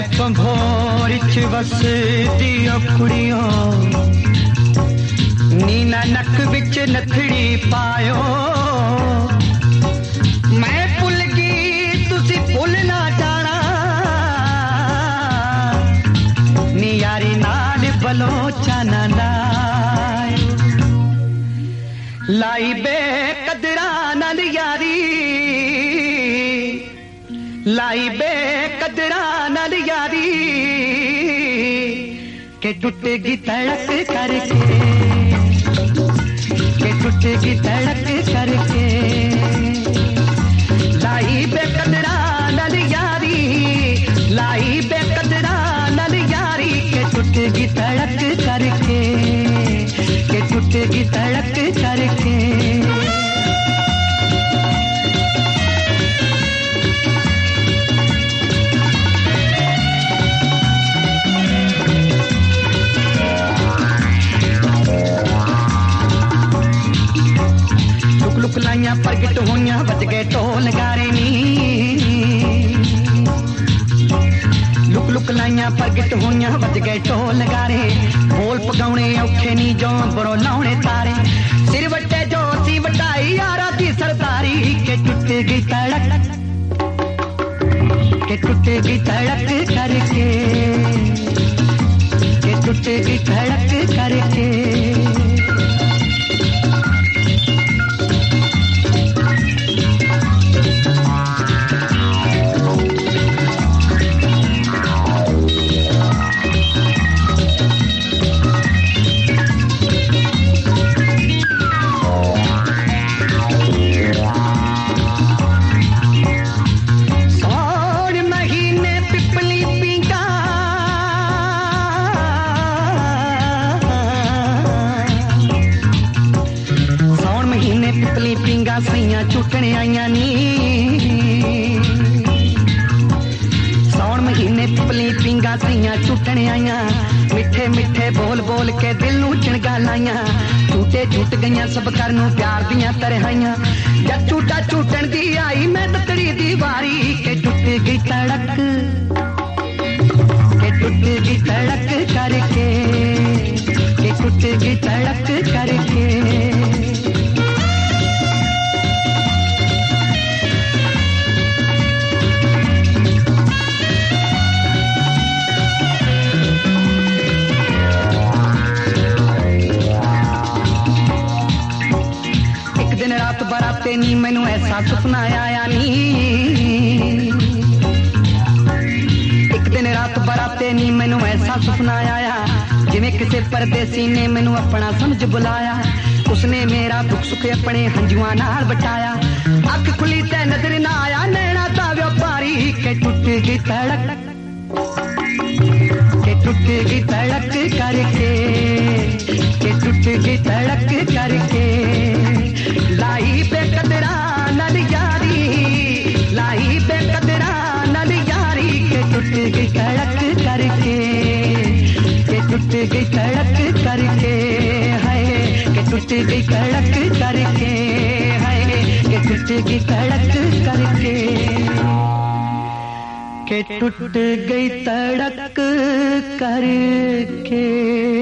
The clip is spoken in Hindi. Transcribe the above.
कंभोर च वसदी कुड़ियों नीना नक विच नथड़ी पायो मैं भुल गई तुसी भुल ना जाना नी यारी नाल बलोचाना लाई बे कदरा नाल यारी लाई बे कदरा नाल यारी के टूटेगी तड़क करके के टूटेगी तड़क करके लाई बे कदरा नाल यारी लाई बे कदरा नाल यारी के टूटेगी तड़क करके के टूटेगी तड़क करके लुक लाइया प्रगट होइया बज गए ढोल गारे नी लुक लाइया प्रगट होइया बज गए ढोल गारे बोल पगाउणे औखे नी जो बड़ो लाउणे तारे सिर वटे जो सी वटाई यारा दी सरदारी के टूटेगी तड़क करके के टूटेगी तड़क करके सैया छुटने आईया नी सौन महीने पिपली पिंगा सैया छुटने आईया मिठे मिठे बोल बोल के दिल नू चिणगा लाइया झूठे झूठ गईया सब घर नू प्यार दियां तरहाइया जद झूठा झूठन दी आई मैं ततड़ी दी वारी के टूटेगी तड़क करके के टूटेगी तड़क करके रात बराते नी मैनू ऐसा सुपना आया नी एक दिन रात बराते नी मैनू ऐसा सुपना आया जिवें किसी परदेसी ने मैनू अपना समझ बुलाया उसने मेरा दुख सुख अपने हंजुआं नाल बटाया अख खुली ते नजर ना आया नैना दा व्यापारी के टूटेगी तड़क करके के टूटेगी तड़क करके लाई बे कदरा नल यारी लाई बे कदरा नल यारी के टूटेगी तड़क करके के टूटेगी तड़क करके है के टूटेगी तड़क करके है के टूटेगी तड़क करके के टूट गई तड़क करके